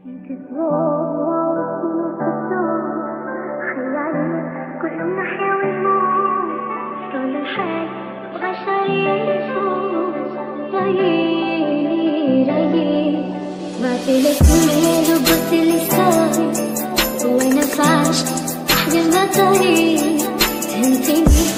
خيالي كل من ناحية ويموت كل الحال بغشري يفوت رايي بعتلك ميل وبطلي ساي وين فاش أحلى المطاهي فهمتيني